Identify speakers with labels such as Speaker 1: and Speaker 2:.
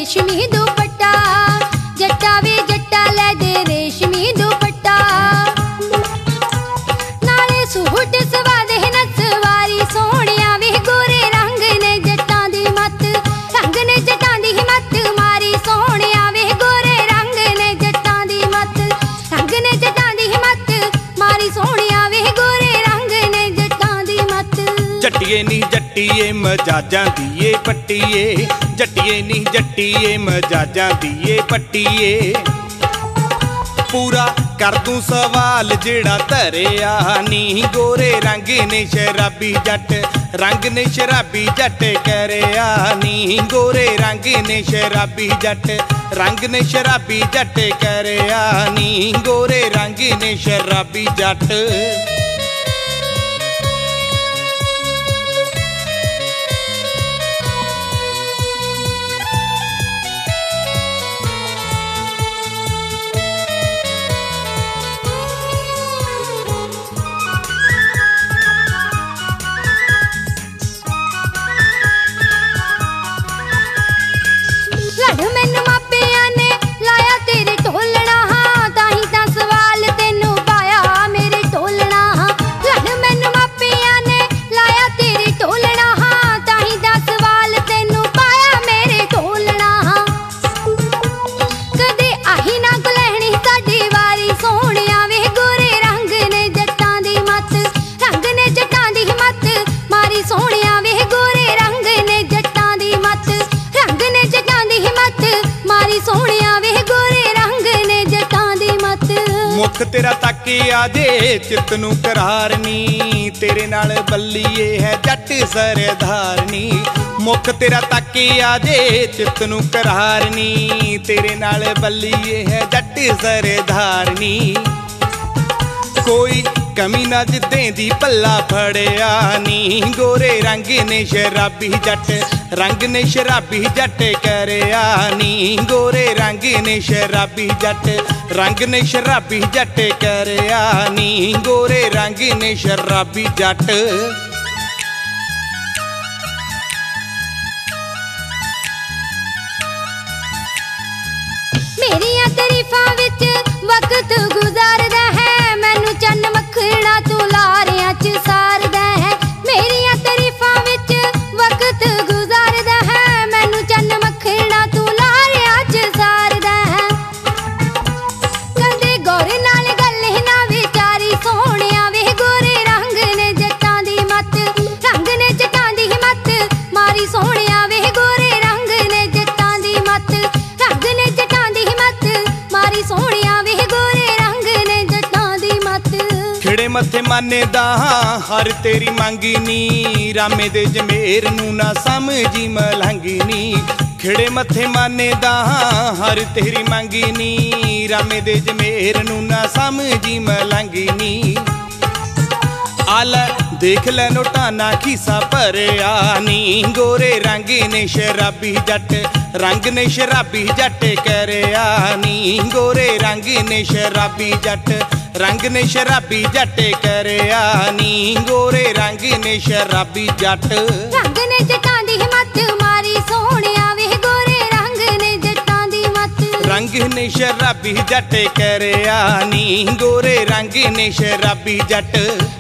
Speaker 1: रेशमी दुपट्टा, जट्टा वे जट्टा लै दे रेशमी दुपट्टा। नाले सूट सवा दे नसवारी सोहणिया वे गोरे रंग ने जट्टां दी मत, रंग ने जट्टां दी मत मारी सोहणिया वे गोरे रंग ने जट्टां दी मत, रंग ने जट्टां दी मत मारी सोहणिया वे गोरे रंग ने जट्टां दी मत।
Speaker 2: जट्टिए नी जट्टिए मजाजां दी ए पट्टीए, जट्टिए नी जट्टिए मजाजां दी ए पट्टीए। पूरा कर दूं सवाल जेड़ा धरिया नी, गोरे रंग ने शराबी जट, रंग ने शराबी जट करया नी, गोरे रंग ने शराबी जट, रंग ने शराबी जट करया नी, गोरे रंग ने शराबी जट।
Speaker 1: मैनू मापिया ने लाया तेरे ढोलना, ताही तां सवाल तेनू पाया मेरे ढोलना। लड़ मैनू मापिया ने लाया तेरे ढोलना, ताही तां सवाल तेनू पाया मेरे ढोलना। कदे आही ना गुलहणी साडी वारी सोहणिया वे गोरे रंग ने जट्टां दी मत, रंग ने जट्टां दी मत मारी सोहणिया वे गोरे रंग ने जट्टां दी मत, रंग ने जट्टां दी मत मारी सोहणिया वे गोरे रंग ने जट्टां दी मत।
Speaker 2: मुख तेरा ताके आजे चित नू करारनी, तेरे नाल बल्लीए है जट सरदारनी। मुख तेरा ताके आजे चित नू करारनी, तेरे नाल बल्लीए है जट सरदारनी। कोई कमी ना जिद्दे दी पल्ला फड़िया नी, गोरे रंग ने शराबी जट, रंग ने शराबी जट करया नी, गोरे रंग ने शराबी जट, रंग ने शराबी जट करया नी, गोरे रंग ने शराबी जट।
Speaker 1: मेरियां तरीफां विच वक्त गुजारदा है, मैनू चन्न मखना तू लारियां च सारदा है। मेरियां तरीफां विच वक्त गुजारदा है, मैनू चन्न मखना तू लारियां च सारदा है। कदे गौर नाल गल ना विचारी सोहणिया वे गोरे रंग ने जट्टां दी मत, रंग ने जट्टां दी मत मारी सोहणिया वे गोरे रंग ने जट्टां दी मत, रंग ने जट्टां दी मत मारी सोहणिया वे गोरे रंग ने जट्टां दी मत।
Speaker 2: खिड़े मथे माने दा हर तेरी मंगी नी, रामे दे जमेर नू ना समझी मलंगी नी। खिड़े मथे माने दा हर तेरी मंगी नी, रामे दे जमेर नू ना समझी मलंगी नी। आला देख लै नोटा ना खीसा भरिया नी, गोरे रंग ने शराबी जट, रंग ने शराबी जट करया नी, गोरे रंग ने शराबी जट, रंग ने शराबी जट करया नी, गोरे रंग ने शराबी जट।
Speaker 1: रंग ने जट्टां दी मत मारी सोहणिया वे गोरे रंग ने जट्टां दी मत,
Speaker 2: रंग ने शराबी जट करया नी, गोरे रंग ने शराबी जट।